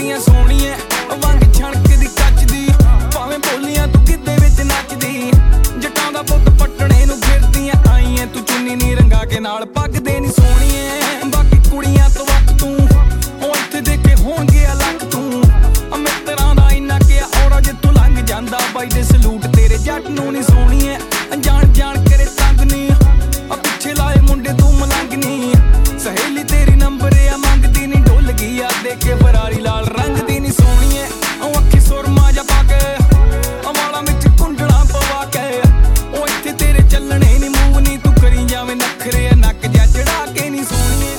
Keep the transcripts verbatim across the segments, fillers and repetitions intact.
ਲੱਗਦੀਆਂ ਸੋਹਣੀਆਂ ਵਾਂਗ ਛਣਕ ਦੀ ਕੱਚ ਦੀ ਭਾਵੇਂ ਬੋਲੀਆਂ ਤੂੰ ਕਿੱਦੇ ਵਿੱਚ ਨੱਚਦੀ ਜੱਟਾਂ ਦਾ ਪੁੱਤ ਪੱਟਣੇ ਨੂੰ ਫਿਰਦੀਆਂ ਆਈਆਂ ਤੂੰ ਚੁੰਨੀ ਨੀ ਰੰਗਾ ਕੇ ਨਾਲ ਪੱਗਦੇ ਨੀ ਸੋਹਣੀਏ ਬਾਕੀ ਕੁੜੀਆਂ ਤੋਂ ਵੱਧ ਤੂੰ ਉਹ ਇੱਥੇ ਦੇ ਕੇ ਹੋਣਗੇ ਅਲੱਗ ਤੂੰ ਮਿੱਤਰਾਂ ਦਾ ਇੰਨਾ ਕਿਹਾ ਔਰਾ ਜੇ ਤੂੰ ਲੰਘ ਜਾਂਦਾ ਬਾਈ ਦੇ ਸਲੂਟ ਤੇਰੇ ਜੱਟ ਨੂੰ ਨੀ ਸੋਹਣੀਏ ਜਾਣ ਜਾਣ ਕਰੇ ਤੰਗ ਨੀ ਆ ਪਿੱਛੇ ਲਾਏ ਮੁੰਡੇ ਤੂੰ ਮਲੰਗ ਨੀ ਸਹੇਲੀ ਤੇਰੀ ਨੰਬਰ ਆ ਮੰਗਦੀ ਨੀ ਡੁੱਲ ਗਈ ਆ ਦੇ ਕੇ ਫਰਾਰੀ ਲਾਲ ਰੰਗ ਦੀ ਨੀ ਸੋਹਣੀਏ ਉਹ ਅੱਖੀ ਸੁਰਮਾ ਜਾ ਪਾ ਕੇ ਵਾਲਾਂ ਵਿੱਚ ਕੁੰਡਲਾਂ ਪਵਾ ਕੇ ਉਹ ਇੱਥੇ ਤੇਰੇ ਚੱਲਣੇ ਨੀ ਮੂੰਹ ਨੀ ਤੂੰ ਕਰੀ ਜਾਵੇਂ ਨਖਰੇ ਨੱਕ ਜਾ ਚੜਾ ਕੇ ਨੀ ਸੋਹਣੀਏ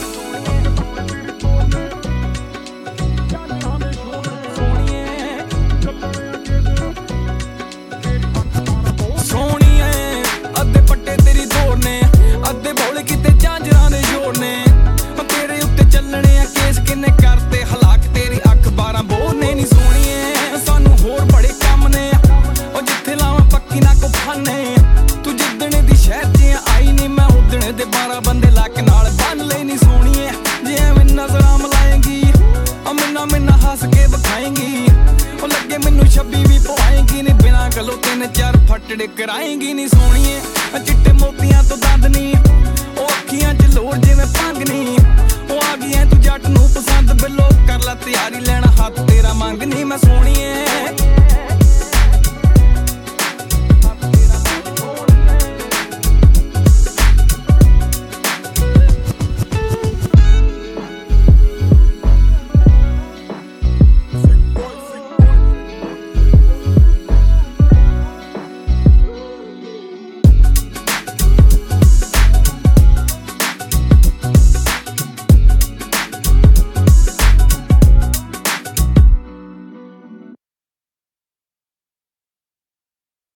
ਸੋਹਣੀਏ ਅੱਧੇ ਪੱਟੇ ਤੇਰੀ ਦੌੜਨੇ ਅੱਧੇ ਬੋਲੇ ਕਿਤੇ ਝਾਂਜਰਾਂ ਦੇ ਜੋੜਨੇ ਤੇਰੇ ਉੱਤੇ ਚੱਲਣੇ ਆ ਕੇਸ ਕਿੰਨੇ ਕਰਤੇ ਹਲਾਕ ਤੇਰੀ ਅੱਖ ਬਾਰਾਂ ਬੋਲਨੇ ਨੀ ਸੋਹਣੀਏ ਸਾਨੂੰ ਹੋਰ ਬੜੇ ਕੰਮ ਨੇ ਉਹ ਜਿੱਥੇ ਲਾਵਾਂ ਪੱਕੀ ਨਾ ਕੋ ਫਾਨੇ ਤੂੰ ਜਿੱਦਣੇ ਦੀ ਸ਼ਹਿਰ 'ਚ ਆਈ ਨੀ ਮੈਂ ਉਦਣੇ ਦੇ ਬਾਰਾਂ ਬੰਦੇ ਲੱਕ ਨਾਲ ਬੰਨ ਲੈ ਨੀ ਸੋਹਣੀਏ ਜੇ ਐਵੇਂ ਨਜ਼ਰਾਂ ਮਲਾਏਂਗੀ ਆ ਮਿੰਨਾ ਮਿੰਨਾ ਹੱਸ ਕੇ ਵਿਖਾਏਂਗੀ ਉਹ ਲੱਗੇ ਮੈਨੂੰ ਛੱਬੀ ਵੀ ਪਵਾਏਂਗੀ ਨੀ ਬਿਨਾਂ ਗੱਲੋਂ ਤਿੰਨ ਚਾਰ ਫੱਟੜੇ ਕਰਾਏਂਗੀ ਨੀ ਸੋਹਣੀਏ ਚਿੱਟੇ ਮੋਤੀਆਂ ਤੋਂ ਦੰਦ ਨੀ ਉਹ ਅੱਖੀਆਂ 'ਚ ਲੋਰ ਜਿਵੇਂ ਭੰਗ ਨੀ ਉਹ ਆ ਗਈ ਐ ਤੂੰ ਜੱਟ ਨੂੰ ਪਸੰਦ ਬਿੱਲੋ ਕਰ ਲੈ ਤਿਆਰੀ ਲੈਣ